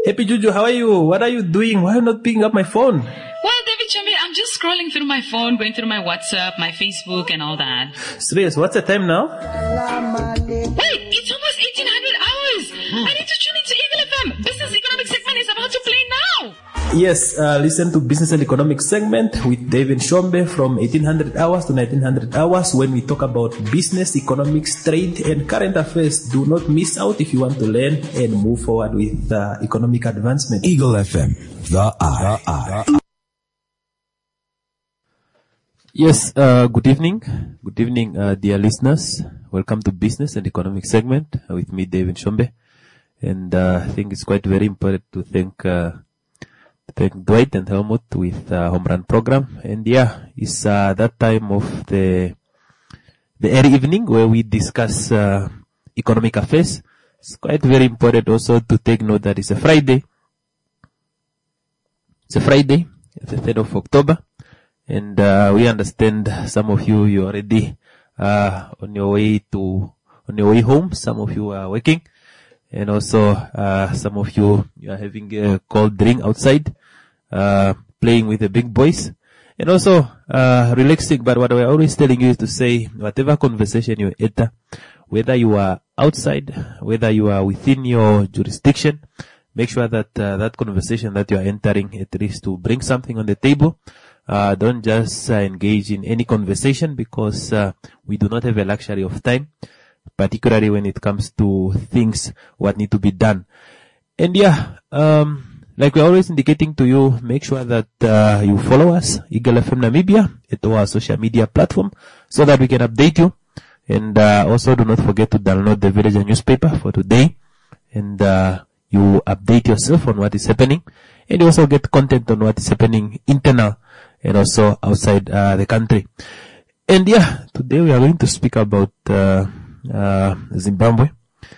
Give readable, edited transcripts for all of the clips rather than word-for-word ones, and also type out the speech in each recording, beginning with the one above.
Happy Juju, how are you? What are you doing? Why are you not picking up my phone? Well, David Chombe, I'm just scrolling through my phone, going through my WhatsApp, my Facebook, and all that. Serious, what's the time now? Wait, it's almost 1800 hours. I need to tune into Eagle FM. Business Economic segment is about to play now. Yes, listen to Business and Economic segment with David Chombe from 1800 hours to 1900 hours when we talk about business, economics, trade, and current affairs. Do not miss out if you want to learn and move forward with economic advancement. Eagle FM, the eye. Yes, good evening. Good evening, dear listeners. Welcome to Business and Economic segment with me, David Chombe. And I think it's quite very important to thank Dwight and Helmut with Home Run program. And yeah, it's that time of the early evening where we discuss economic affairs. It's quite very important also to take note that it's a Friday. It's a Friday, the 3rd of October. And we understand some of you already on your way home. Some of you are working. And also, some of you are having a cold drink outside, playing with the big boys, and also, relaxing. But what we're always telling you is to say, whatever conversation you enter, whether you are outside, whether you are within your jurisdiction, make sure that, that conversation that you are entering, at least to bring something on the table. Don't just engage in any conversation because, we do not have a luxury of time, particularly when it comes to things what need to be done. And yeah, like we're always indicating to you, make sure that you follow us, Eagle FM Namibia, at our social media platform, so that we can update you. And also do not forget to download the Villager newspaper for today, and you update yourself on what is happening, and you also get content on what is happening internal and also outside the country. And yeah, today we are going to speak about Zimbabwe,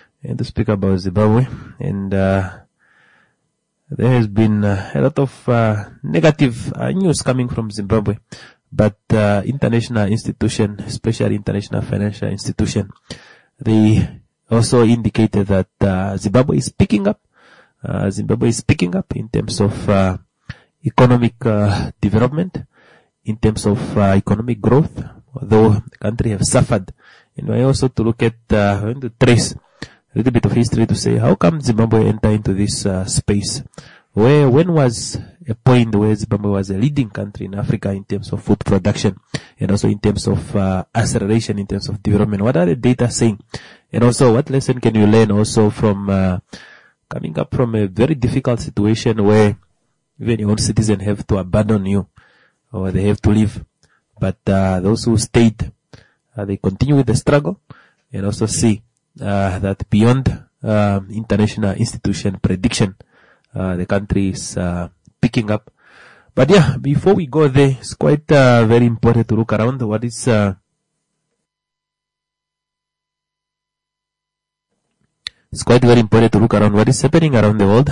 and there has been a lot of negative news coming from Zimbabwe, but international institution, especially international financial institution, they also indicated that Zimbabwe is picking up. Zimbabwe is picking up in terms of economic development, in terms of economic growth, although the country have suffered. And we also to look at, to trace a little bit of history to say, how come Zimbabwe enter into this space? When was a point where Zimbabwe was a leading country in Africa in terms of food production, and also in terms of acceleration, in terms of development? What are the data saying? And also, what lesson can you learn also from coming up from a very difficult situation where even your own citizens have to abandon you, or they have to leave? But those who stayed, they continue with the struggle, and also see that beyond international institution prediction, the country is picking up. But yeah, before we go there, it's quite very important to look around what is it's quite very important to look around what is happening around the world,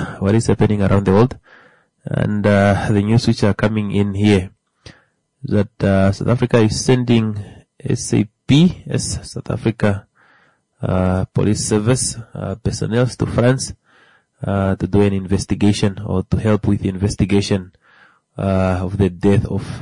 and the news which are coming in here, that South Africa is sending SAP, South Africa Police Service personnel to France to do an investigation, or to help with the investigation of the death of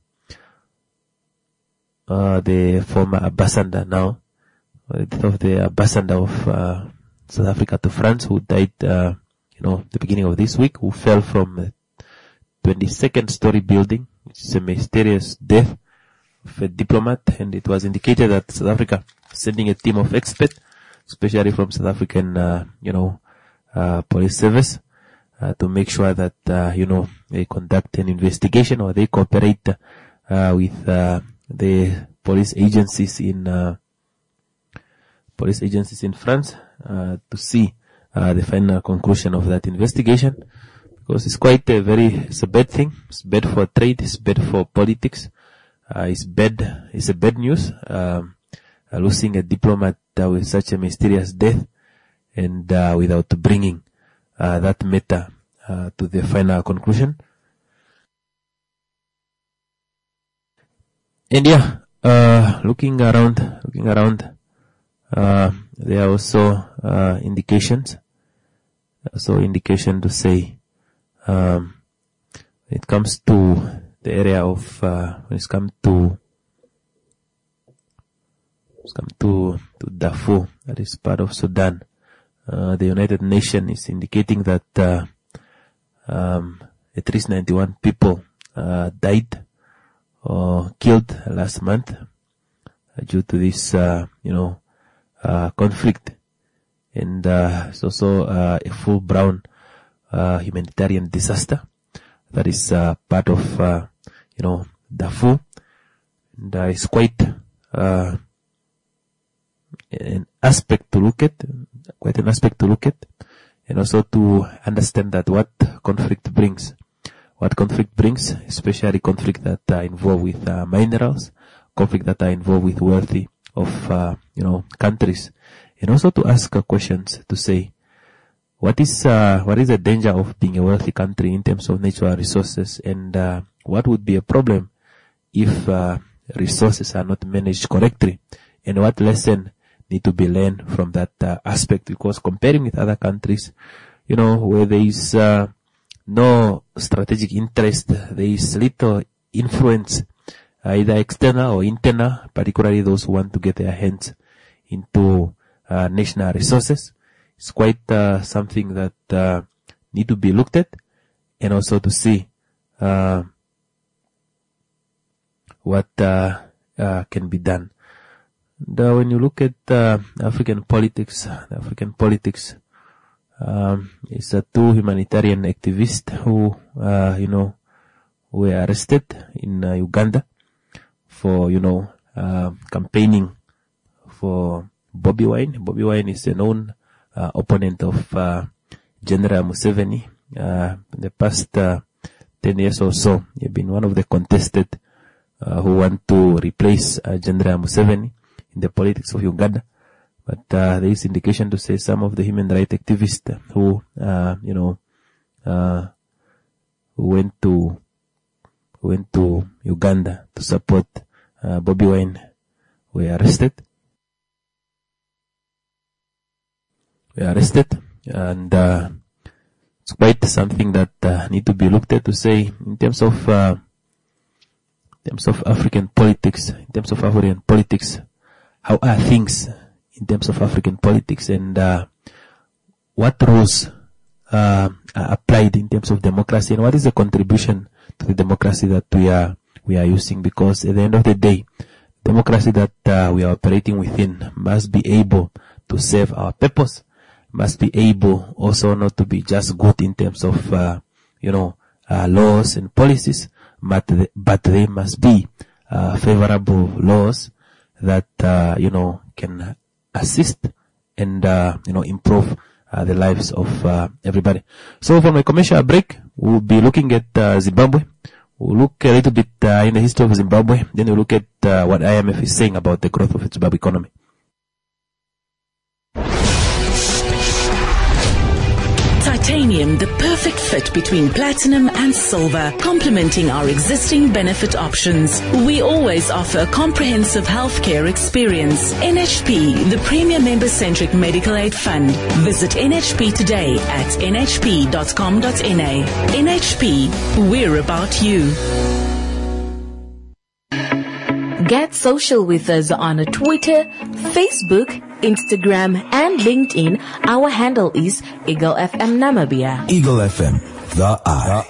the former ambassador now, the death of the ambassador of South Africa to France, who died, the beginning of this week, who fell from a 22nd story building, which is a mysterious death of a diplomat. And it was indicated that South Africa sending a team of experts, especially from South African, police service, to make sure that, they conduct an investigation, or they cooperate, with, the police agencies in France, to see, the final conclusion of that investigation. Because it's it's a bad thing. It's bad for trade. It's bad for politics. It's a bad news. Losing a diplomat with such a mysterious death, and without bringing that matter to the final conclusion. And yeah, looking around, there are also indications So indication to say, when it comes to the area of, when it's come to Darfur, that is part of Sudan, the United Nations is indicating that, at least 91 people, died or killed last month due to this, conflict. And, it's also, a full-blown, humanitarian disaster that is, part of, Darfur. And, it's quite, an aspect to look at, and also to understand that what conflict brings, especially conflict that are involved with minerals, conflict that are involved with wealthy of countries, and also to ask questions to say, what is the danger of being a wealthy country in terms of natural resources, and what would be a problem if resources are not managed correctly, and what lesson need to be learned from that aspect, because comparing with other countries, where there is no strategic interest, there is little influence, either external or internal, particularly those who want to get their hands into national resources. It's quite something that need to be looked at, and also to see what can be done. When you look at African politics, it's two humanitarian activists who, were arrested in Uganda for, campaigning for Bobi Wine. Bobi Wine is a known opponent of General Museveni. In the past 10 years or so, he's been one of the contested who want to replace General Museveni in the politics of Uganda. But there is indication to say some of the human rights activists who went to Uganda to support Bobi Wine were arrested. And it's quite something that need to be looked at to say in terms of African politics, how are things in terms of African politics, and what roles are applied in terms of democracy, and what is the contribution to the democracy that we are using, because at the end of the day, democracy that we are operating within must be able to serve our purpose, must be able also not to be just good in terms of laws and policies, but they must be favorable laws that can assist and improve the lives of everybody. So for my commercial break, we'll be looking at Zimbabwe. We'll look a little bit in the history of Zimbabwe. Then we'll look at what IMF is saying about the growth of the Zimbabwe economy. Titanium, the perfect fit between platinum and silver, complementing our existing benefit options. We always offer a comprehensive healthcare experience. NHP, the premier member-centric medical aid fund. Visit NHP today at nhp.com.na. NHP, we're about you. Get social with us on Twitter, Facebook, Instagram, and LinkedIn. Our handle is Eagle FM Namibia. Eagle FM, the eye.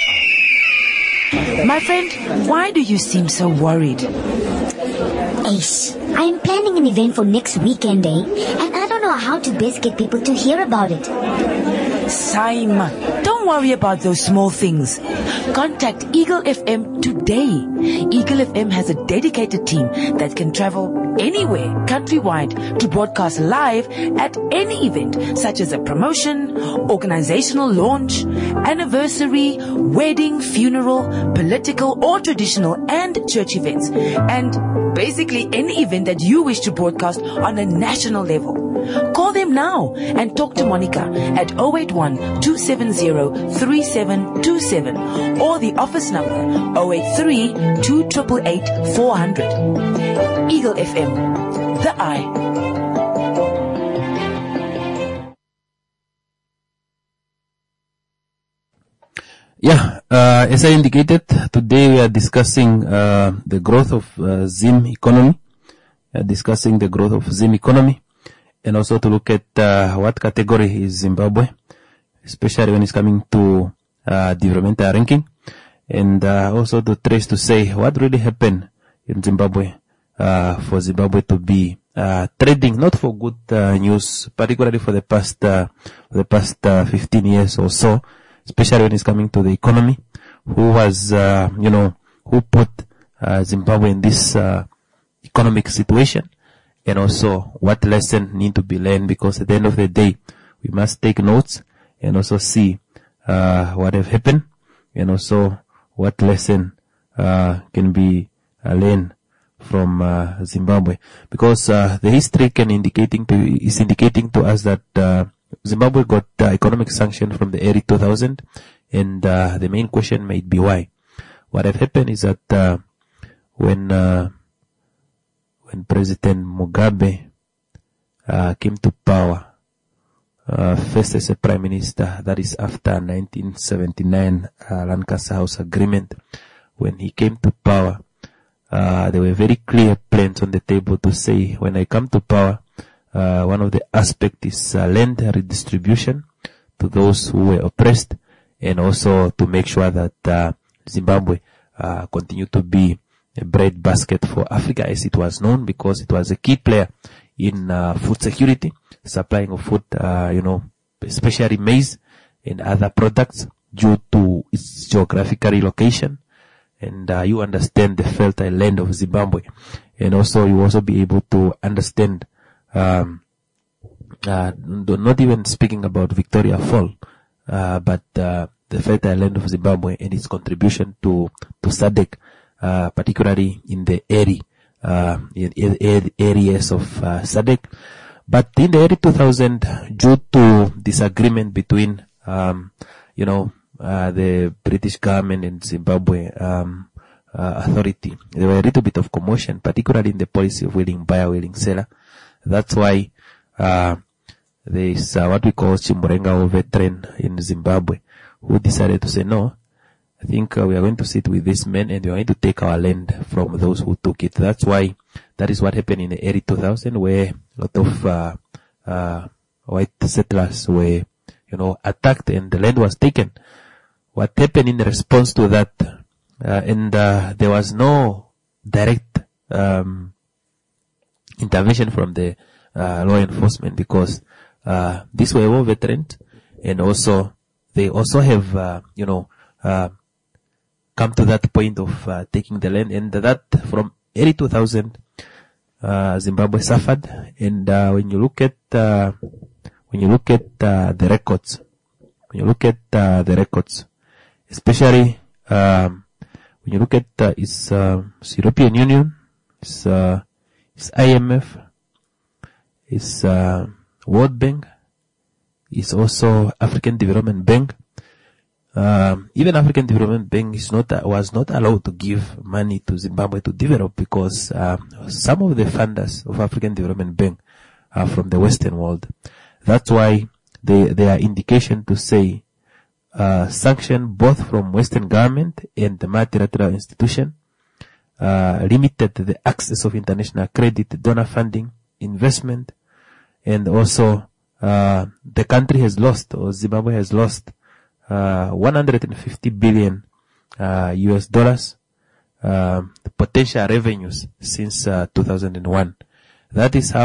My friend, why do you seem so worried? Ace, I'm planning an event for next weekend, and I don't know how to best get people to hear about it. Saima, don't worry about those small things. Contact Eagle FM today. Eagle FM has a dedicated team that can travel anywhere countrywide to broadcast live at any event, such as a promotion, organizational launch, anniversary, wedding, funeral, political or traditional and church events, and basically any event that you wish to broadcast on a national level. Call them now and talk to Monica at 081-270-3727 or the office number 083-288-400. Eagle FM, the eye. As I indicated, today we are discussing the growth of Zim economy, discussing the growth of Zim economy, and also to look at what category is Zimbabwe, especially when it's coming to developmental ranking, and also to trace to say what really happened in Zimbabwe for Zimbabwe to be trading not for good news, particularly for the past 15 years or so, especially when it's coming to the economy, who was who put Zimbabwe in this economic situation, and also what lesson need to be learned, because at the end of the day we must take notes and also see what have happened, and also what lesson can be learned from Zimbabwe, because the history is indicating to us that Zimbabwe got economic sanction from the early 2000s, and the main question might be why. What have happened is that when President Mugabe came to power, first as a prime minister, that is after 1979 Lancaster House Agreement, when he came to power, there were very clear plans on the table to say, when I come to power, one of the aspects is land redistribution to those who were oppressed, and also to make sure that Zimbabwe continue to be a bread basket for Africa, as it was known, because it was a key player in food security, supplying of food, especially maize and other products, due to its geographical location. And you understand the fertile land of Zimbabwe, and also you also be able to understand, not even speaking about Victoria Fall, but the fertile land of Zimbabwe and its contribution to SADC, particularly in the areas of SADC. But in the early 2000s, due to disagreement between, the British government and Zimbabwe authority, there were a little bit of commotion, particularly in the policy of willing buyer, willing seller. That's why there is what we call Chimurenga veteran in Zimbabwe, who decided to say, no, I think we are going to sit with these men and we are going to take our land from those who took it. That's why that is what happened in the early 2000s, where a lot of white settlers were, attacked and the land was taken. What happened in response to that, there was no direct intervention from the law enforcement, because these were all veterans, and also they also have come to that point of taking the land, and that from early 2000 Zimbabwe suffered. And when you look at the records, especially when you look at its European Union, its IMF, its World Bank, its also African Development Bank. Even African Development Bank was not allowed to give money to Zimbabwe to develop, because some of the funders of African Development Bank are from the Western world. That's why there are indications to say sanction both from Western government and the multilateral institution limited the access of international credit, donor funding, investment, and also the country has lost, or Zimbabwe has lost, 150 billion US dollars potential revenues since 2001. That is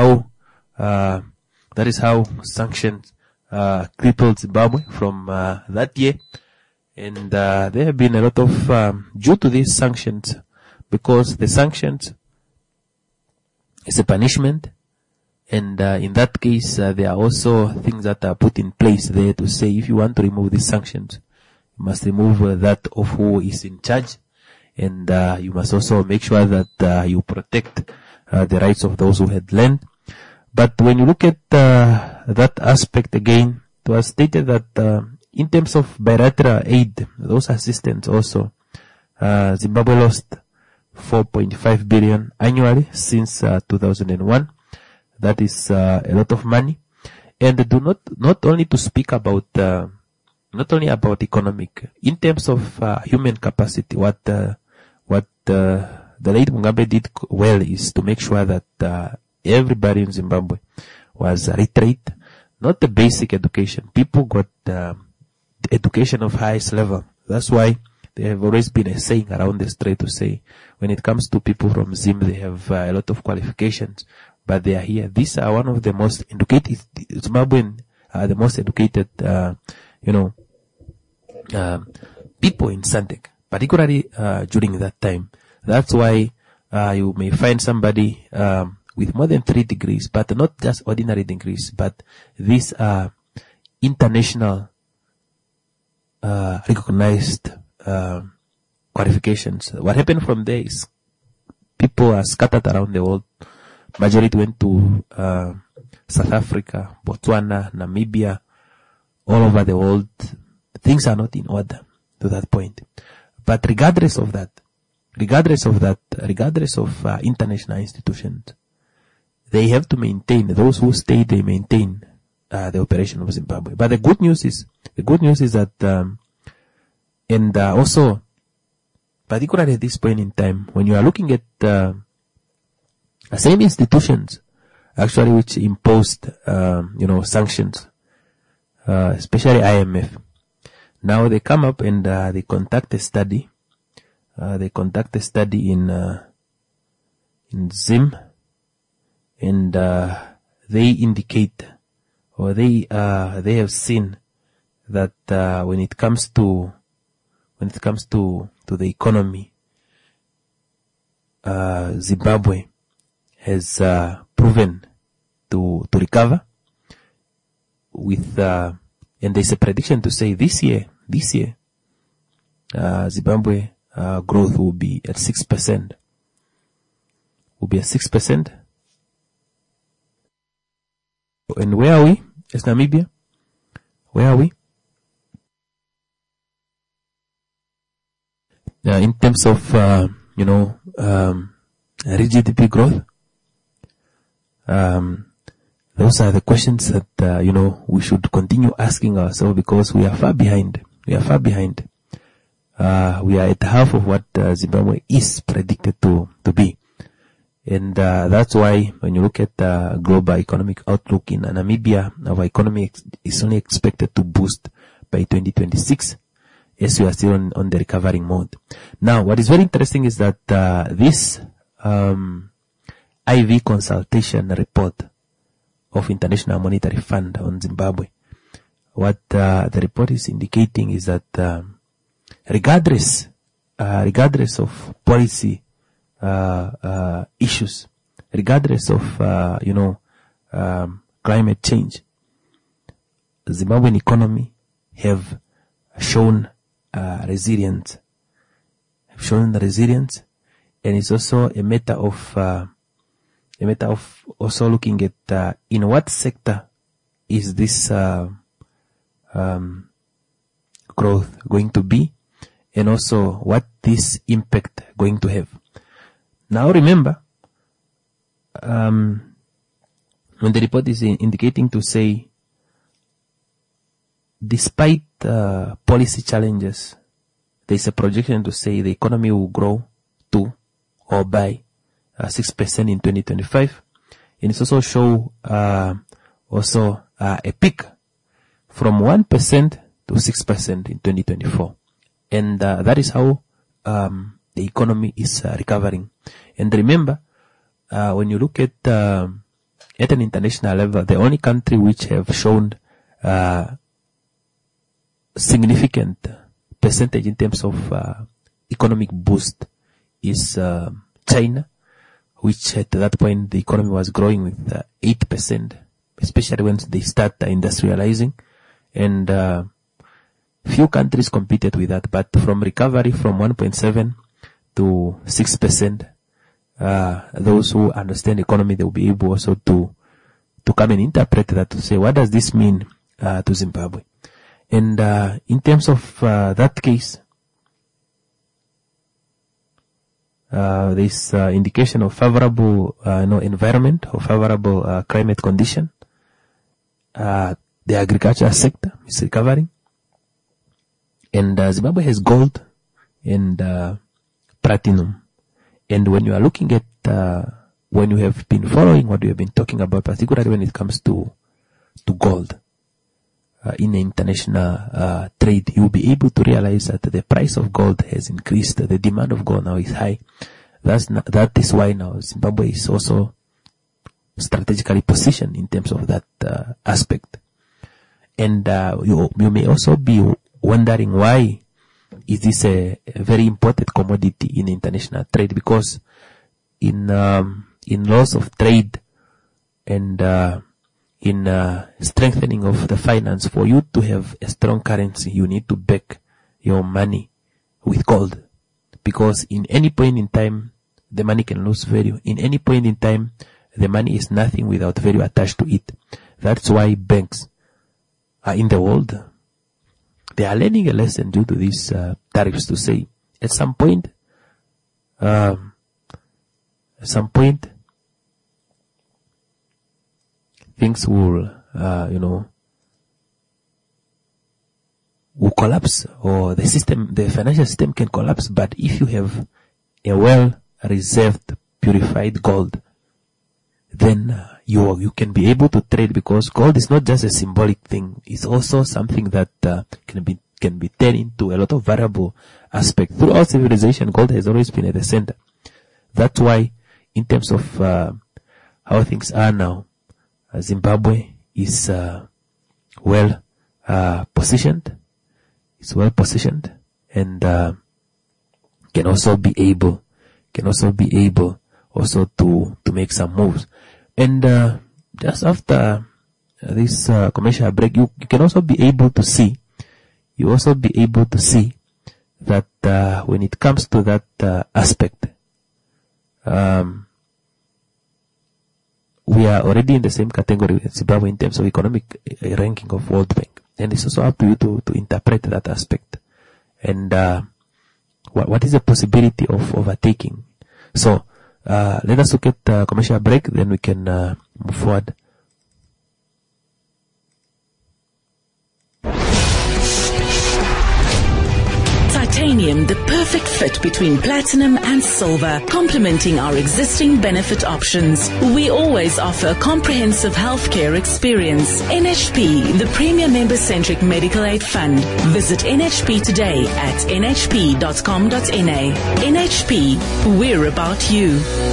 how sanctions crippled Zimbabwe from that year. And there have been a lot of due to these sanctions, because the sanctions is a punishment. And in that case, there are also things that are put in place there to say, if you want to remove these sanctions, you must remove that of who is in charge, and you must also make sure that you protect the rights of those who had land. But when you look at that aspect again, it was stated that in terms of bilateral aid, those assistance also, Zimbabwe lost 4.5 billion annually since 2001. That is a lot of money. And do not only to speak about not only about economic, in terms of human capacity, what the late Mugabe did well is to make sure that everybody in Zimbabwe was literate, not the basic education. People got the education of highest level. That's why there have always been a saying around the street to say, when it comes to people from Zim, they have a lot of qualifications, but they are here. These are one of the most educated, Zimbabwean, the most educated, people in SADC, particularly during that time. That's why you may find somebody with more than 3 degrees, but not just ordinary degrees, but these are international recognized qualifications. What happened from there is people are scattered around the world. Majority went to South Africa, Botswana, Namibia, all over the world. Things are not in order to that point. But regardless of international institutions, they have to maintain, those who stay, they maintain the operation of Zimbabwe. But the good news is that, and also, particularly at this point in time, when you are looking at the same institutions, actually, which imposed, sanctions, especially IMF. Now they come up and they conduct a study. They conduct a study in Zim, and they indicate, or they have seen that when it comes to the economy, Zimbabwe has proven to recover with and there's a prediction to say this year Zimbabwe growth will be at 6%. And where are we? It's Namibia. Where are we? In terms of GDP growth, those are the questions that we should continue asking ourselves, because we are far behind. We are at half of what Zimbabwe is predicted to be. And that's why when you look at the global economic outlook in Namibia, our economy is only expected to boost by 2026, as we are still on the recovering mode. Now, what is very interesting is that this IV consultation report of International Monetary Fund on Zimbabwe, what the report is indicating is that regardless of policy issues, regardless of climate change, the Zimbabwean economy have shown resilience, and it's also a matter of also looking at in what sector is this growth going to be, and also what this impact going to have. Now remember, when the report is indicating to say, despite policy challenges, there is a projection to say the economy will grow to or by 6% in 2025, and it's also show a peak from 1% to 6% in 2024, and that is how the economy is recovering. And remember, when you look at an international level, the only country which have shown significant percentage in terms of economic boost is China, which at that point the economy was growing with 8%, especially when they start industrializing, and few countries competed with that. But from recovery from 1.7 to 6%, those who understand economy, they will be able also to come and interpret that, to say, what does this mean to Zimbabwe? And in terms of that case, this indication of favorable environment or favorable climate condition, the agriculture sector is recovering, And Zimbabwe has gold and platinum. And when you are looking at, when you have been following what we have been talking about, particularly when it comes to gold, in the international trade, you'll be able to realize that the price of gold has increased. The demand of gold now is high. That is why now Zimbabwe is also strategically positioned in terms of that aspect. And you may also be wondering why is this a very important commodity in international trade, because in laws of trade and in strengthening of the finance, for you to have a strong currency, you need to back your money with gold, because in any point in time the money can lose value. In any point in time the money is nothing without value attached to it. That's why banks are in the world. They are learning a lesson due to these tariffs, to say at some point things will will collapse, or the financial system can collapse. But if you have a well reserved purified gold, then you can be able to trade, because gold is not just a symbolic thing. It's also something that can be turned into a lot of variable aspects. Throughout civilization, gold has always been at the center. That's why, in terms of how things are now, Zimbabwe is well positioned. It's well positioned, and can also be able also to make some moves. And just after this commercial break, you can also be able to see that when it comes to that aspect, we are already in the same category with Zimbabwe in terms of economic ranking of World Bank. And it's also up to you to interpret that aspect. And what is the possibility of overtaking? So let us look at commercial break, then we can move forward. Titanium, the perfect fit between platinum and silver, complementing our existing benefit options. We always offer a comprehensive healthcare experience. NHP, the premier member-centric medical aid fund. Visit NHP today at nhp.com.na. NHP, we're about you.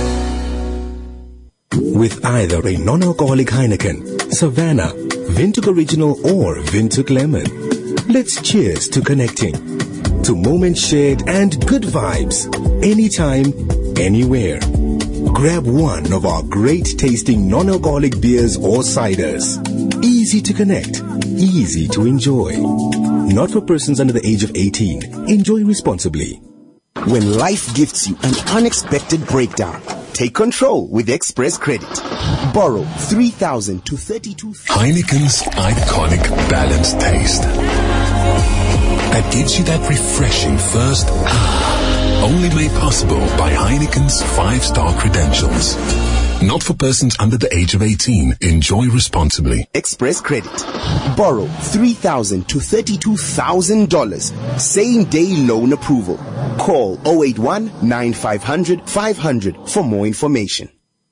With either a non-alcoholic Heineken, Savannah, Vintuk Original or Vintuk Lemon, let's cheers to connecting, to moments shared and good vibes, anytime, anywhere. Grab one of our great tasting non-alcoholic beers or ciders. Easy to connect, easy to enjoy. Not for persons under the age of 18. Enjoy responsibly. When life gifts you an unexpected breakdown, take control with Express Credit. Borrow 3,000 to 32,000. Heineken's iconic balanced taste. That gives you that refreshing first only made possible by Heineken's 5-star credentials. Not for persons under the age of 18. Enjoy responsibly. Express Credit. Borrow $3,000 to $32,000. Same day loan approval. Call 081-9500-500 for more information.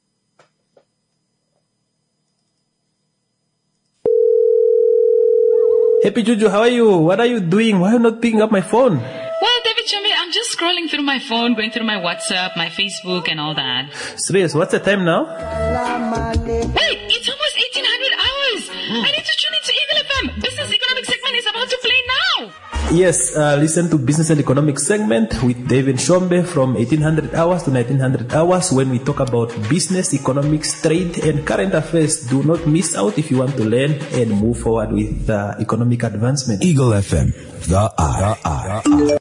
Happy Juju, how are you? What are you doing? Why are you not picking up my phone? Well, David Chumbe, I'm just scrolling through my phone, going through my WhatsApp, my Facebook, and all that. Serious, what's the time now? Wait, it's almost 1800 hours. I need to tune into Eagle FM. Business Economic segment is about to play now. Yes, listen to Business and Economic segment with David Chumbe from 1800 hours to 1900 hours when we talk about business, economics, trade, and current affairs. Do not miss out if you want to learn and move forward with economic advancement. Eagle FM, the eye.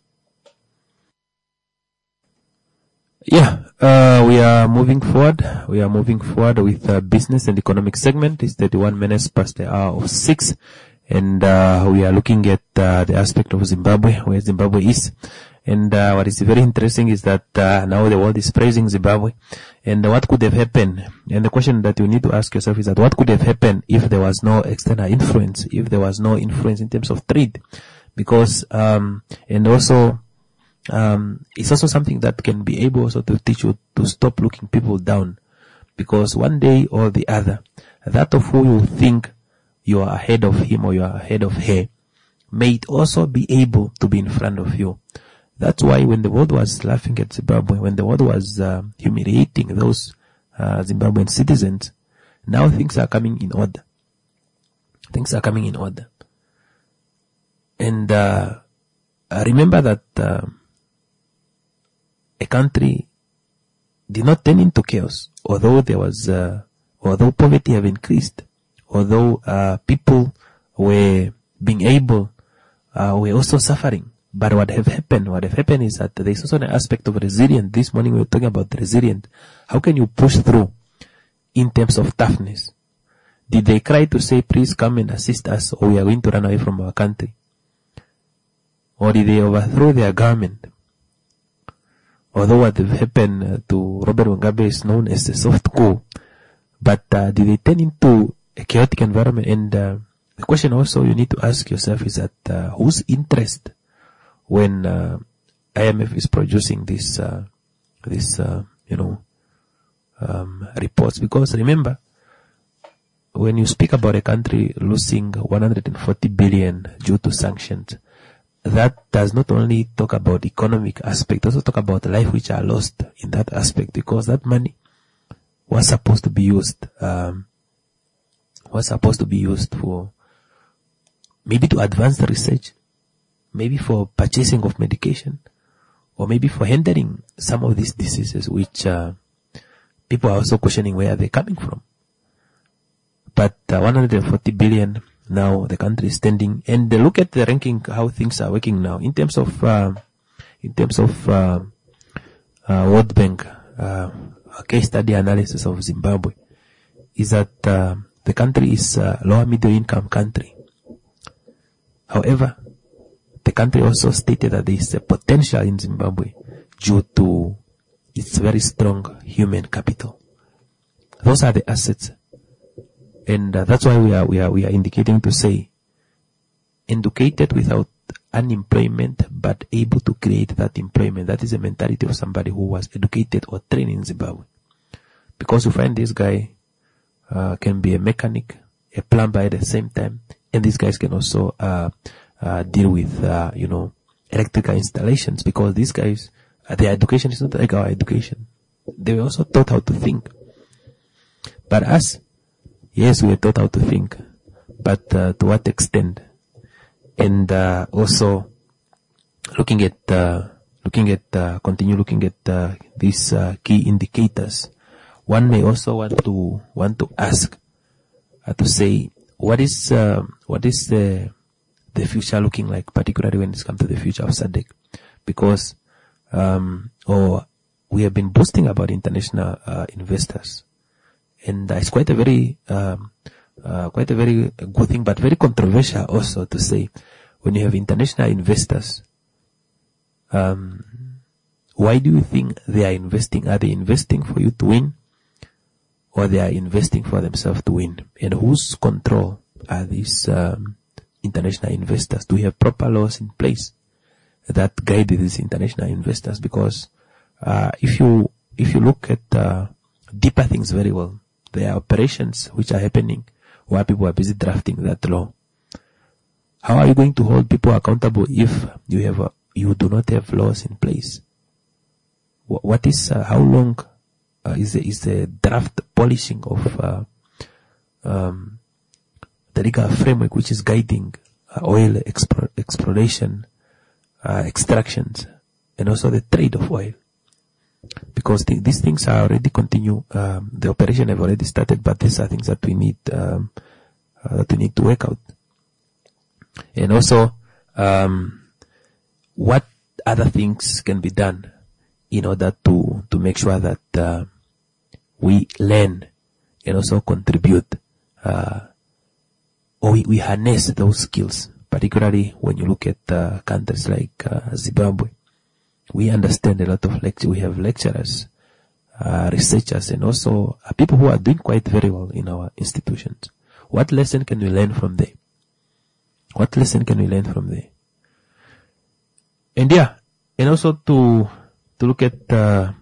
Yeah, we are moving forward. We are moving forward with business and economic segment. It's 31 minutes past the hour of 6. And we are looking at the aspect of Zimbabwe, where Zimbabwe is. And what is very interesting is that now the world is praising Zimbabwe. And what could have happened? And the question that you need to ask yourself is that what could have happened if there was no external influence, if there was no influence in terms of trade? because, and also, it's also something that can be able also to teach you to stop looking people down, because one day or the other, that of who you think you are ahead of him or you are ahead of her may also be able to be in front of you. That's why when the world was laughing at Zimbabwe, when the world was humiliating those Zimbabwean citizens, now things are coming in order. Things are coming in order. And remember that a country did not turn into chaos, although there was, although poverty have increased, although people were being able, were also suffering. But what have happened is that there is also an aspect of resilience. This morning we were talking about resilience. How can you push through in terms of toughness? Did they cry to say, please come and assist us, or we are going to run away from our country? Or did they overthrow their government? Although what happened to Robert Mugabe is known as a soft coup, but did they turn into a chaotic environment? And the question also you need to ask yourself is that whose interest, when IMF is producing this reports? Because remember, when you speak about a country losing 140 billion due to sanctions, that does not only talk about economic aspect, also talk about life which are lost in that aspect, because that money was supposed to be used, for maybe to advance the research, maybe for purchasing of medication, or maybe for handling some of these diseases which people are also questioning where they're coming from. But 140 billion now the country is standing, and look at the ranking, how things are working now in terms of World Bank case study analysis of Zimbabwe is that the country is a lower middle income country. However, the country also stated that there is a potential in Zimbabwe due to its very strong human capital. Those are the assets. And that's why we are indicating to say, educated without unemployment, but able to create that employment. That is the mentality of somebody who was educated or trained in Zimbabwe. Because you find this guy can be a mechanic, a plumber at the same time, and these guys can also deal with electrical installations, because these guys, their education is not like our education. They were also taught how to think. But us, yes, we were taught how to think, but to what extent? And also continue looking at these key indicators. One may also want to ask to say, what is the future looking like, particularly when it comes to the future of SADC? Because we have been boasting about international investors. And it's quite a very good thing, but very controversial also to say, when you have international investors, why do you think they are investing? Are they investing for you to win, or they are investing for themselves to win? And whose control are these international investors? Do we have proper laws in place that guide these international investors? Because if you look at deeper things very well, there are operations which are happening where people are busy drafting that law. How are you going to hold people accountable if you do not have laws in place? What is how long is the draft polishing of the legal framework which is guiding oil exploration, extractions, and also the trade of oil? Because these things are already continue. The operation have already started, but these are things that we need to work out. And also, what other things can be done in order to make sure that we learn and also contribute, or we harness those skills, particularly when you look at countries like Zimbabwe. We understand a lot of we have lecturers, researchers, and also people who are doing quite very well in our institutions. What lesson can we learn from there? And yeah, and also to look at the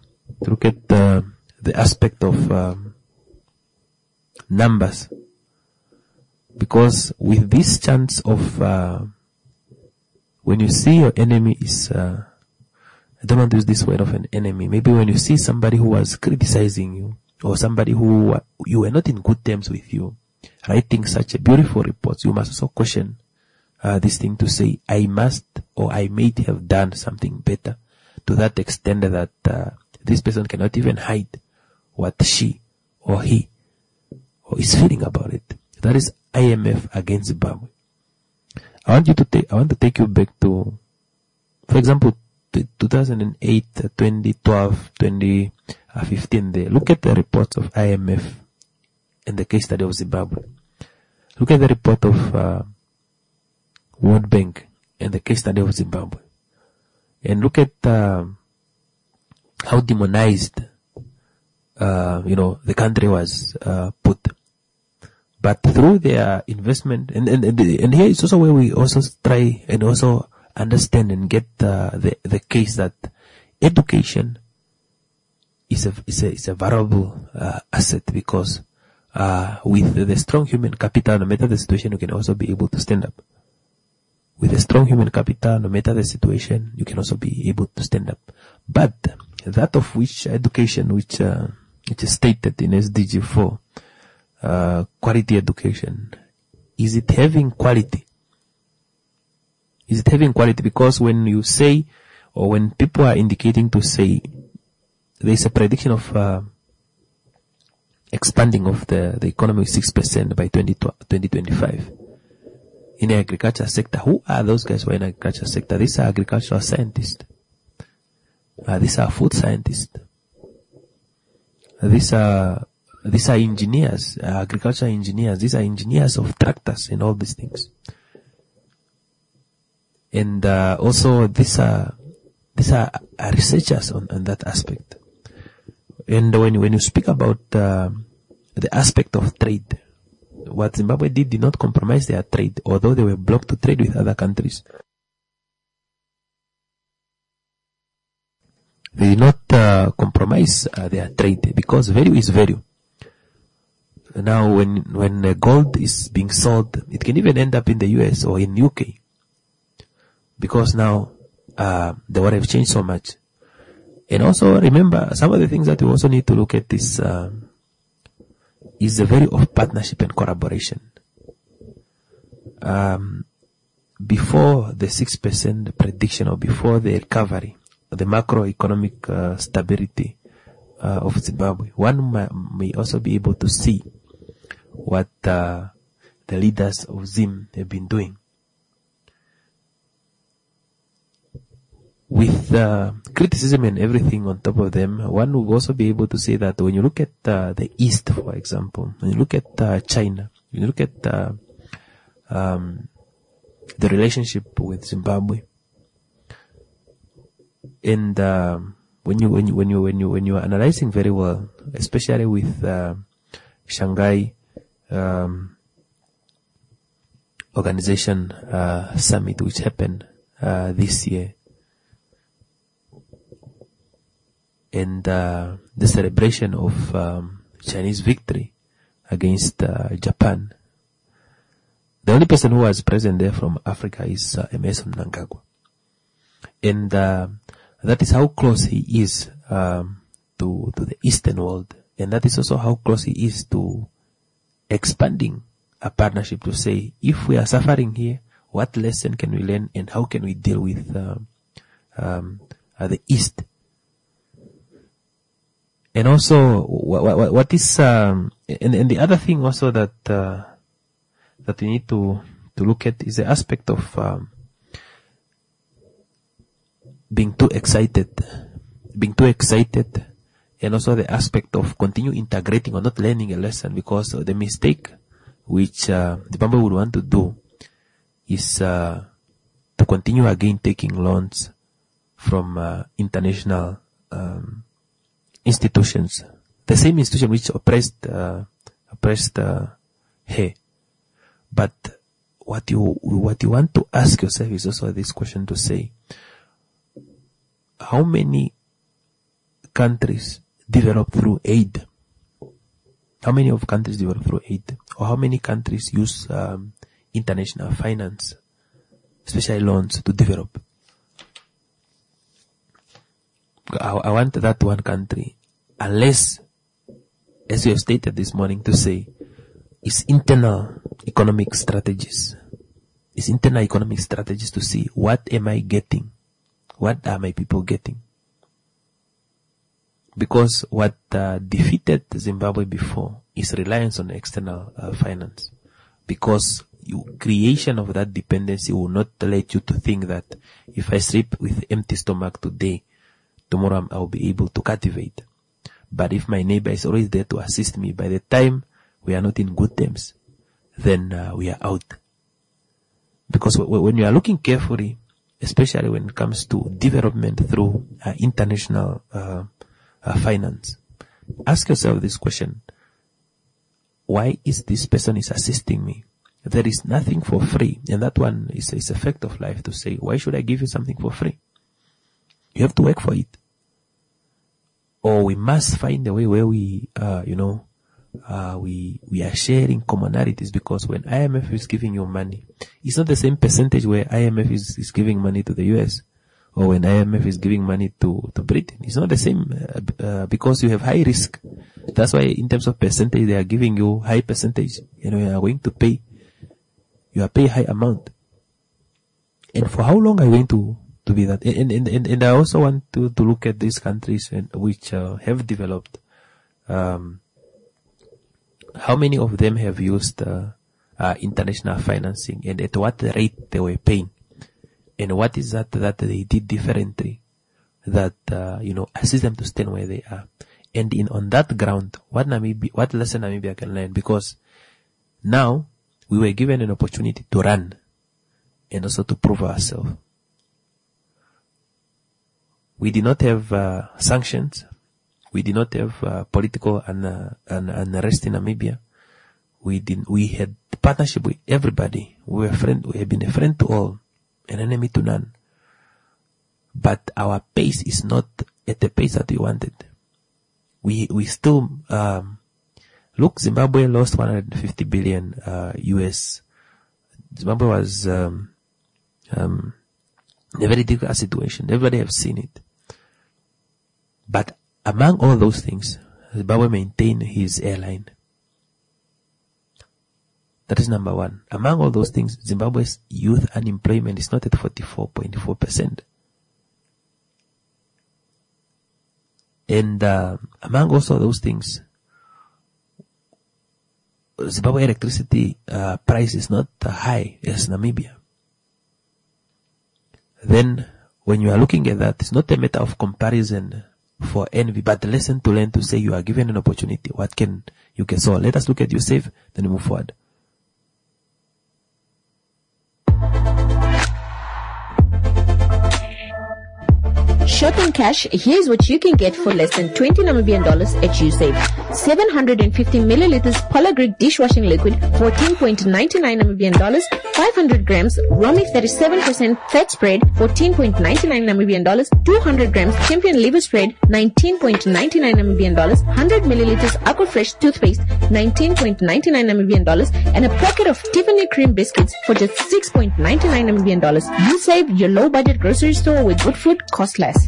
aspect of numbers, because with this chance of when you see your enemy is I don't want to use this word of an enemy, maybe when you see somebody who was criticizing you, or somebody who you were not in good terms with you, writing such a beautiful report, you must also question this thing to say, I must or I may have done something better, to that extent that this person cannot even hide what she or he or is feeling about it. That is IMF against Zimbabwe. I want to take you back to, for example, 2008, 2012, 2015 there. Look at the reports of IMF and the case study of Zimbabwe. Look at the report of World Bank and the case study of Zimbabwe. And look at how demonized the country was put. But through their investment, and here is also where we also try and also understand and get the case that education is a valuable asset, because with the strong human capital, no matter the situation, you can also be able to stand up. With a strong human capital, no matter the situation, you can also be able to stand up. But that of which education, which is stated in SDG 4, quality education, is it having quality? Is it having quality? Because when you say, or when people are indicating to say, there is a prediction of expanding of the economy 6% by 2025 in the agriculture sector. Who are those guys who are in the agriculture sector? These are agricultural scientists. These are food scientists. These are engineers, agricultural engineers. These are engineers of tractors and all these things. And also these are researchers on that aspect. And when you speak about the aspect of trade, what Zimbabwe did not compromise their trade, although they were blocked to trade with other countries. They did not compromise their trade, because value is value. Now, when gold is being sold, it can even end up in the US or in UK, because now the world have changed so much. And also remember, some of the things that we also need to look at is the value of partnership and collaboration. Before the 6% prediction, or before the recovery, the macroeconomic stability of Zimbabwe, one may also be able to see what the leaders of Zim have been doing. With criticism and everything on top of them, one will also be able to say that when you look at the East, for example, when you look at China, when you look at the relationship with Zimbabwe, and when you are analyzing very well, especially with Shanghai Organization Summit, which happened this year, and the celebration of Chinese victory against Japan. The only person who was present there from Africa is Emmerson Mnangagwa. And that is how close he is to the Eastern world. And that is also how close he is to expanding a partnership, to say, if we are suffering here, what lesson can we learn and how can we deal with the East? And also, what is and the other thing also that we need to look at is the aspect of being too excited, and also the aspect of continue integrating or not learning a lesson, because the mistake which Zimbabwe would want to do is to continue again taking loans from international institutions, the same institution which oppressed her. But what you want to ask yourself is also this question, to say, how many countries develop through aid? How many of countries develop through aid? Or how many countries use international finance, especially loans, to develop? I want that one country, unless, as you have stated this morning, to say, it's internal economic strategies. It's internal economic strategies to see what am I getting? What are my people getting? Because what defeated Zimbabwe before is reliance on external finance. Because creation of that dependency will not let you to think that if I sleep with empty stomach today, tomorrow I'll be able to cultivate. But if my neighbor is always there to assist me, by the time we are not in good terms, then we are out. Because when you are looking carefully, especially when it comes to development through international finance, ask yourself this question: why is this person is assisting me? There is nothing for free, and that one is a fact of life to say, why should I give you something for free? You have to work for it. Or we must find a way where we are sharing commonalities, because when IMF is giving you money, it's not the same percentage where IMF is giving money to the US, or when IMF is giving money to Britain. It's not the same, because you have high risk. That's why in terms of percentage, they are giving you high percentage. You are going to pay, you are paying high amount. And for how long are you going to be that? And I also want to look at these countries which have developed. How many of them have used international financing, and at what rate they were paying, and what is that they did differently that assist them to stand where they are? And on that ground, what lesson Namibia can learn? Because now we were given an opportunity to run and also to prove ourselves. We did not have sanctions. We did not have political unrest in Namibia. We had partnership with everybody. We have been a friend to all, an enemy to none. But our pace is not at the pace that we wanted. We still, look, Zimbabwe lost 150 billion US. Zimbabwe was in a very difficult situation. Everybody have seen it. But among all those things, Zimbabwe maintained his airline. That is number one. Among all those things, Zimbabwe's youth unemployment is not at 44.4%. And among also those things, Zimbabwe electricity price is not high as Namibia. Then, when you are looking at that, it's not a matter of comparison for envy, but a lesson to learn to say you are given an opportunity. What can you get? So let us look at Yusuf, then move forward. Shopping cash, here's what you can get for less than 20 Namibian dollars at USAVE. 750 milliliters Polar Greek dishwashing liquid, 14.99 Namibian dollars. 500 grams Romy 37% fat spread, 14.99 Namibian dollars. 200 grams Champion liver spread, 19.99 Namibian dollars. 100 milliliters Aquafresh toothpaste, 19.99 Namibian dollars, and a packet of Tiffany cream biscuits for just 6.99 Namibian dollars. USAVE, your low budget grocery store where good food costs less.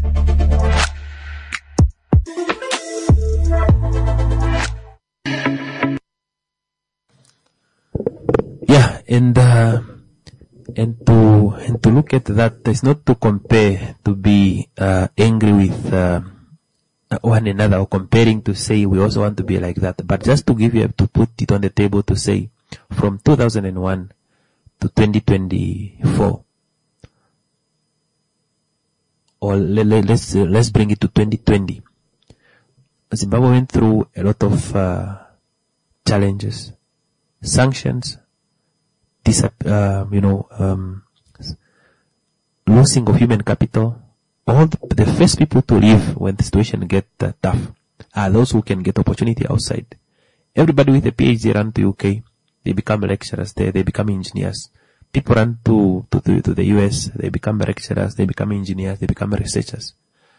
Yeah, and to look at that, it's not to compare, to be angry with one another, or comparing to say we also want to be like that, but just to give you, to put it on the table to say, from 2001 to 2024, or let's bring it to 2020. Zimbabwe went through a lot of challenges, sanctions, losing of human capital. All the first people to leave when the situation get tough are those who can get opportunity outside. Everybody with a PhD run to UK, they become lecturers there, they become engineers. People run to the US, they become lecturers, they become engineers, they become researchers.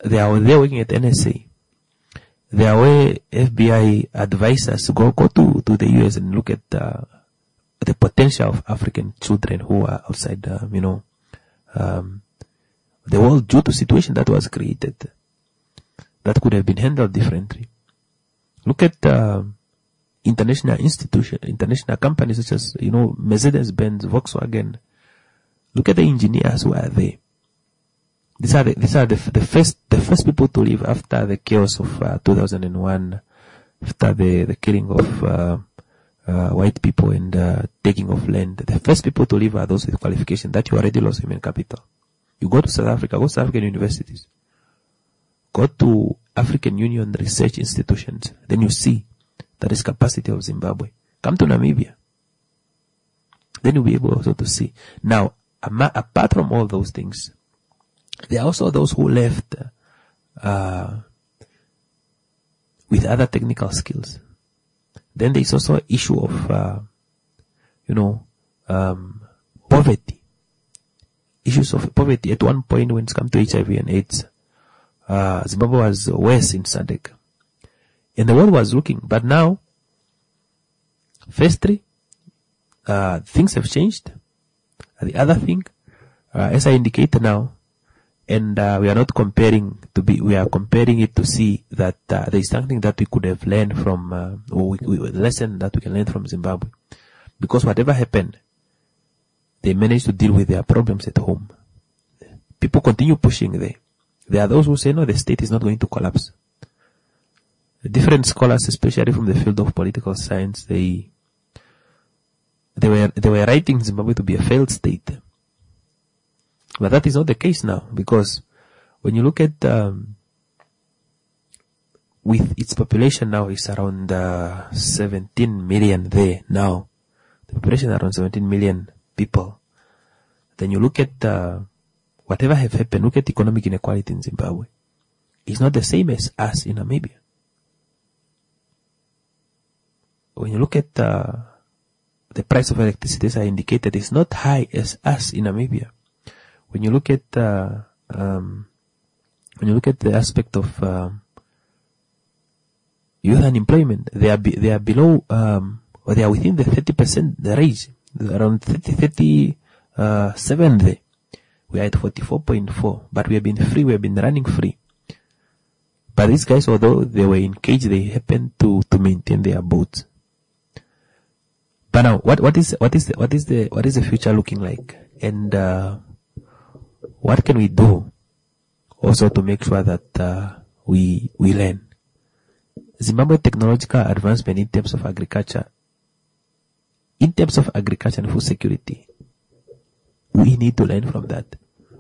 they are working at NSA. They are where FBI advisors go to the US and look at the potential of African children who are outside, the world due to situation that was created that could have been handled differently. Look at international companies such as, Mercedes-Benz, Volkswagen. Look at the engineers who are there. These are the first people to leave after the chaos of 2001, after the killing of white people and taking of land. The first people to leave are those with qualification that you already lost human capital. You go to South Africa, go to South African universities, go to African Union research institutions, then you see that is capacity of Zimbabwe. Come to Namibia, then you'll be able also to see. Now, apart from all those things, there are also those who left with other technical skills. Then there is also an issue of, poverty. Issues of poverty. At one point, when it comes to HIV and AIDS, Zimbabwe was worse in SADC. And the world was looking. But now, firstly, things have changed. The other thing, as I indicated now, and we are not comparing we are comparing it to see that there is something that we could have learned from, or lesson that we can learn from Zimbabwe. Because whatever happened, they managed to deal with their problems at home. People continue pushing there. There are those who say, no, the state is not going to collapse. Different scholars, especially from the field of political science, they were writing Zimbabwe to be a failed state. But that is not the case now, because when you look at, with its population now is around 17 million there now. The population is around 17 million people. Then you look at whatever have happened, look at economic inequality in Zimbabwe. It's not the same as us in Namibia. When you look at the price of electricity, as I indicated, it's not high as us in Namibia. When you look at the aspect of youth unemployment, they are below or they are within the 30% range, around 37 there. We are at 44.4, but we have been free. We have been running free. But these guys, although they were in cage, they happened to maintain their boats. But now, what is the future looking like? And what can we do also to make sure that we learn? Zimbabwe technological advancement in terms of agriculture and food security, we need to learn from that.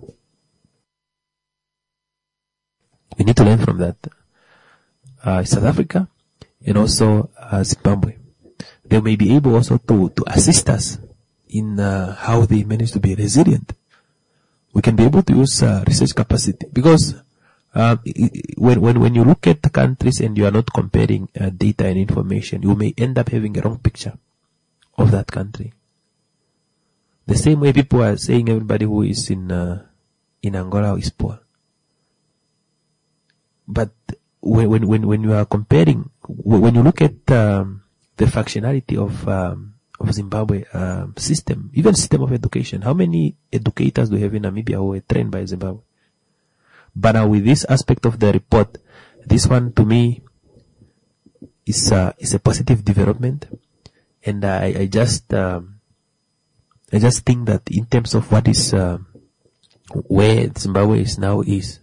We need to learn from that. South Africa and also Zimbabwe, they may be able also to assist us in how they manage to be resilient. We can be able to use research capacity, because when you look at the countries and you are not comparing data and information, you may end up having a wrong picture of that country. The same way people are saying everybody who is in Angola is poor. But when you are comparing, when you look at the functionality of Zimbabwe system, even system of education, how many educators do we have in Namibia who were trained by Zimbabwe? But now with this aspect of the report, this one to me is a positive development, and I just think that in terms of what is where Zimbabwe is now is,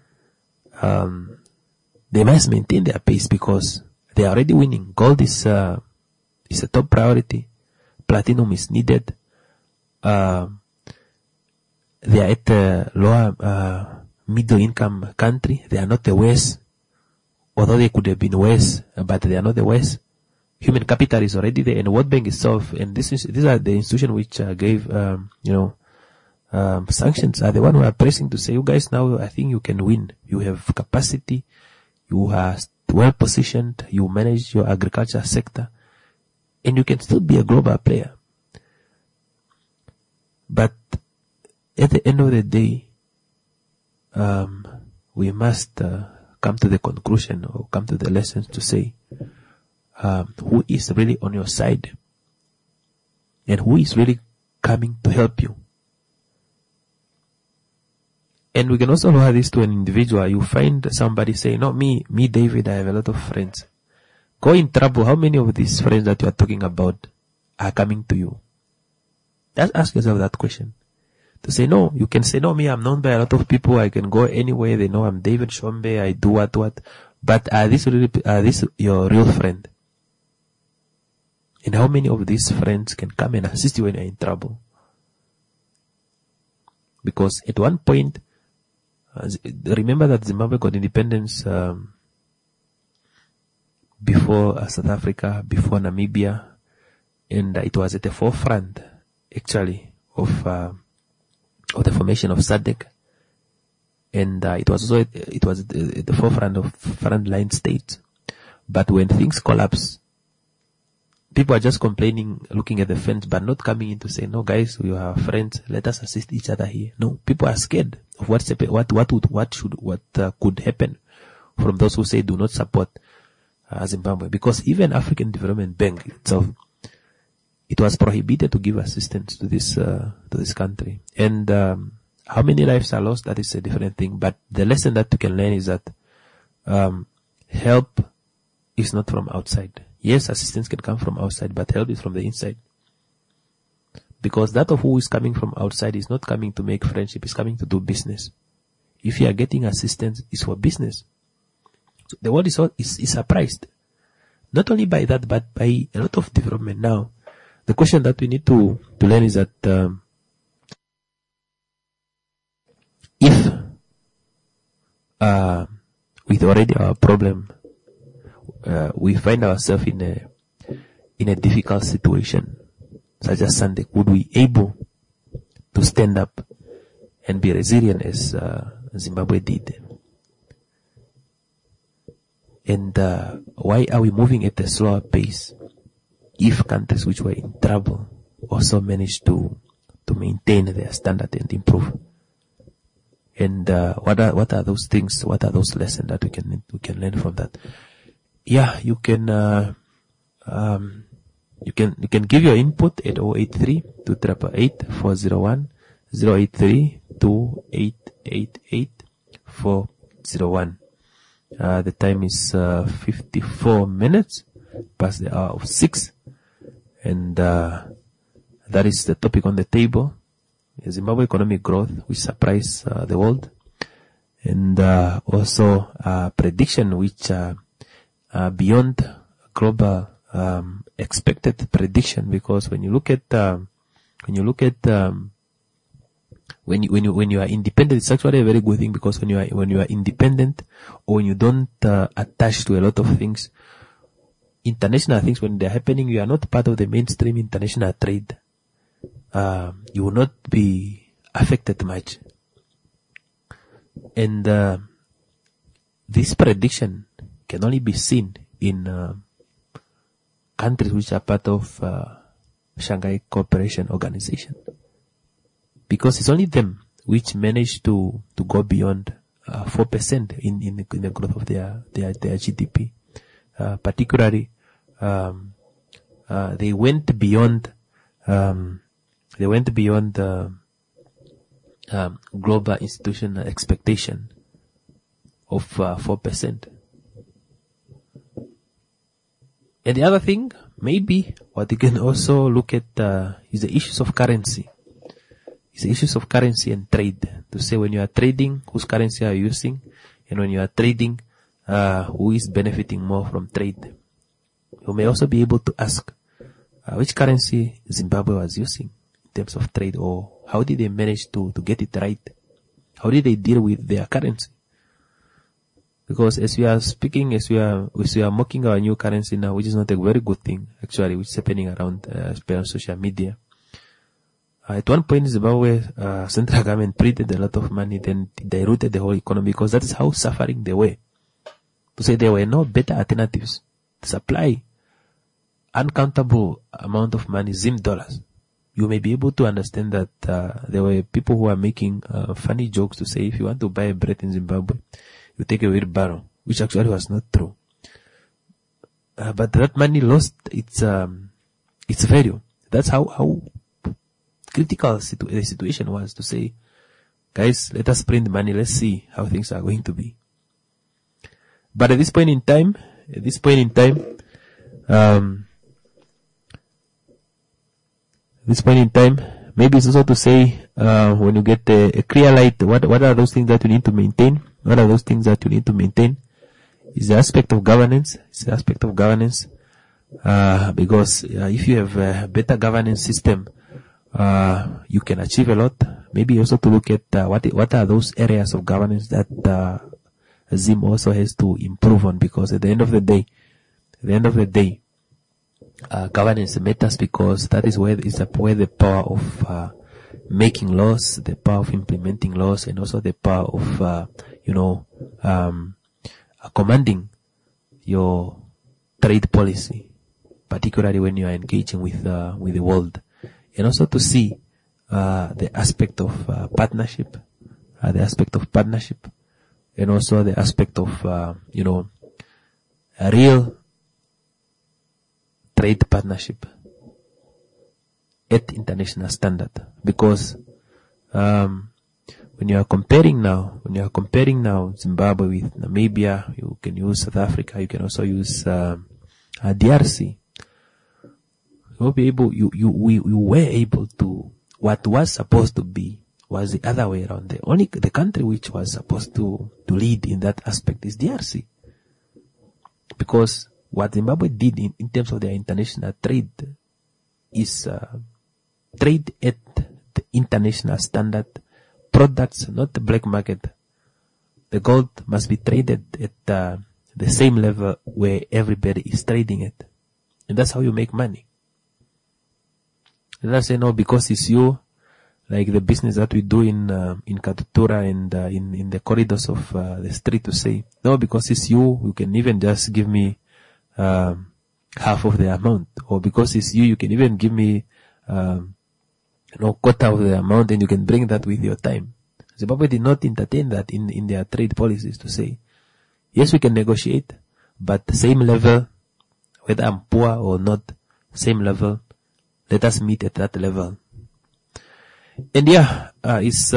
they must maintain their pace, because they are already winning. Gold is a top priority. Platinum is needed. They are at a lower middle income country. They are not the worst, although they could have been worse, but they are not the worst. Human capital is already there, and World Bank itself, and these are the institutions which gave sanctions, are the one who are pressing to say, you guys, now I think you can win. You have capacity. You are well positioned. You manage your agriculture sector, and you can still be a global player. But at the end of the day, we must come to the conclusion or come to the lessons to say who is really on your side and who is really coming to help you. And we can also lower this to an individual. You find somebody saying, "No, me, David, I have a lot of friends." Go in trouble. How many of these friends that you are talking about are coming to you? Just ask yourself that question. To say no, you can say, "No, me, I'm known by a lot of people. I can go anywhere. They know I'm David Shombe. I do what. But are this your real friend? And how many of these friends can come and assist you when you're in trouble?" Because at one point, remember that Zimbabwe got independence before South Africa, before Namibia, and it was at the forefront, actually, of the formation of SADC, and it was at the forefront of frontline states. But when things collapse, people are just complaining, looking at the fence, but not coming in to say, "No, guys, we are friends. Let us assist each other here." No, people are scared of what could happen from those who say do not support Zimbabwe, because even African Development Bank itself, it was prohibited to give assistance to this country. And how many lives are lost? That is a different thing. But the lesson that you can learn is that help is not from outside. Yes, assistance can come from outside, but help is from the inside. Because that of who is coming from outside is not coming to make friendship, is coming to do business. If you are getting assistance, it's for business. So the world is surprised. Not only by that, but by a lot of development now. The question that we need to learn is that if with already our problem, we find ourselves in a difficult situation, such as SADC, would we able to stand up and be resilient as Zimbabwe did? And why are we moving at a slower pace if countries which were in trouble also managed to maintain their standard and improve? And what are those things? What are those lessons that we can learn from that? Yeah, you can give your input at 083-288-401, 083-2888-401. The time is 54 minutes past the hour of 6, and that is the topic on the table: Zimbabwe economic growth, which surprised the world, and also prediction which beyond global expected prediction. Because when you look at when you are independent, it's actually a very good thing, because when you are independent, or when you don't attach to a lot of things, international things, when they're happening, you are not part of the mainstream international trade. You will not be affected much. And this prediction can only be seen in countries which are part of Shanghai Cooperation Organization, because it's only them which manage to go beyond 4% in the growth of their GDP. Particularly, they went beyond global institutional expectation of 4%. And the other thing, maybe what you can also look at is the issues of currency. It's the issues of currency and trade. To say, when you are trading, whose currency are you using? And when you are trading, who is benefiting more from trade? You may also be able to ask which currency Zimbabwe was using in terms of trade, or how did they manage to get it right? How did they deal with their currency? Because as we are speaking, as we are mocking our new currency now, which is not a very good thing, actually, which is happening around on social media. At one point, Zimbabwe central government printed a lot of money, then diluted the whole economy, because that is how suffering they were. To say there were no better alternatives to supply uncountable amount of money, Zim dollars. you may be able to understand that there were people who are making funny jokes to say if you want to buy bread in Zimbabwe, you take a wheelbarrow, which actually was not true. But that money lost its value. That's how critical the situation was, to say, guys, let us print money, let's see how things are going to be. But at this point in time, maybe it's also to say, when you get a clear light, what are those things that you need to maintain? What are those things that you need to maintain? Is the aspect of governance. Because if you have a better governance system, you can achieve a lot. Maybe also to look at what are those areas of governance that Zim also has to improve on, because at the end of the day, governance matters, because that is where the power of making laws, the power of implementing laws, and also the power of commanding your trade policy, particularly when you are engaging with the world, and also to see the aspect of partnership, and also the aspect of a real trade partnership at international standard. Because when you are comparing now Zimbabwe with Namibia, you can use South Africa, you can also use DRC. We were able to, what was supposed to be was the other way around. The country which was supposed to lead in that aspect is DRC. Because what Zimbabwe did in terms of their international trade is trade at the international standard, products, not the black market. The gold must be traded at the same level where everybody is trading it. And that's how you make money. And I say, no, because it's you, like the business that we do in Katutura and in the corridors of the street, to say, no, because it's you can even just give me half of the amount. Or because it's you can even give me quarter of the amount, and you can bring that with your time. Zimbabwe did not entertain that in their trade policies, to say, yes, we can negotiate, but the same level, whether I'm poor or not, same level, let us meet at that level. And it's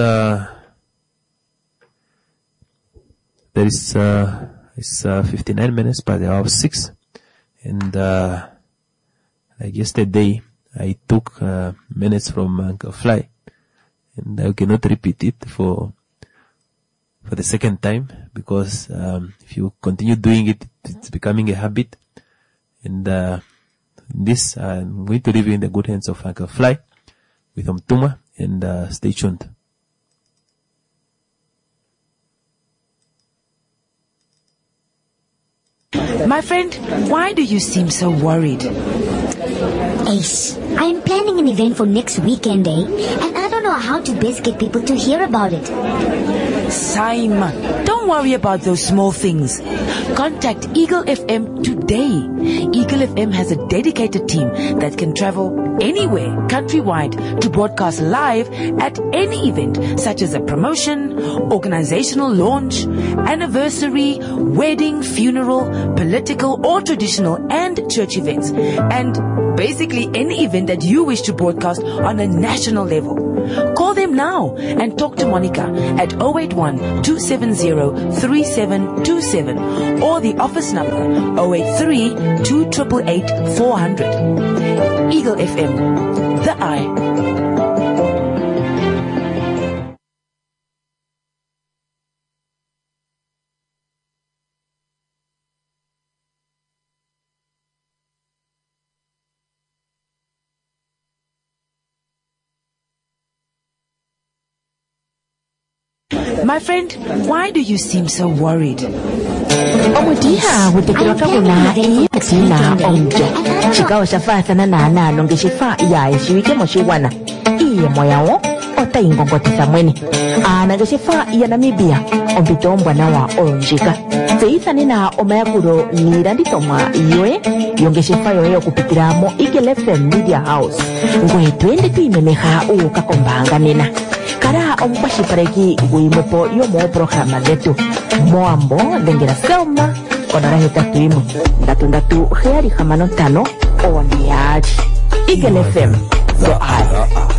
59 minutes by the hour of 6. And like yesterday, I took minutes from Uncle Fly, and I cannot repeat it for the second time, because if you continue doing it, it's becoming a habit. And this, I'm going to leave you in the good hands of Uncle Fly with Omtuma, and stay tuned. My friend, why do you seem so worried? Ace, I'm planning an event for next weekend, and I don't know how to best get people to hear about it. Simon, don't worry about those small things. Contact Eagle FM today. Eagle FM has a dedicated team that can travel anywhere countrywide to broadcast live at any event, such as a promotion, organizational launch, anniversary, wedding, funeral, political or traditional and church events, and basically any event that you wish to broadcast on a national level. Call them now and talk to Monica at 081-270-3727 or the office number 083-288-400. Eagle FM, the eye. My friend, why do you seem so worried? Omudiha gutegeroka kuna ina omjo chigawo shafathana nalo ngeshifa ya shiwike moshiwana iye moyawo otayingongotisa mwene ana ngeshifa ya Namibia ombitombwa nawa onjika seithani na omayakuro niranditomwa yoe yongeshefa yoe okupitira mo Eagle FM Media House ngwe twende tuimemeha ukakombanga nena kara omukwashipareki guimwepo yomo programa zetu moambo dengera Selma onara hetatu imwe ndatu heari hamano tano oneari Eagle FM so high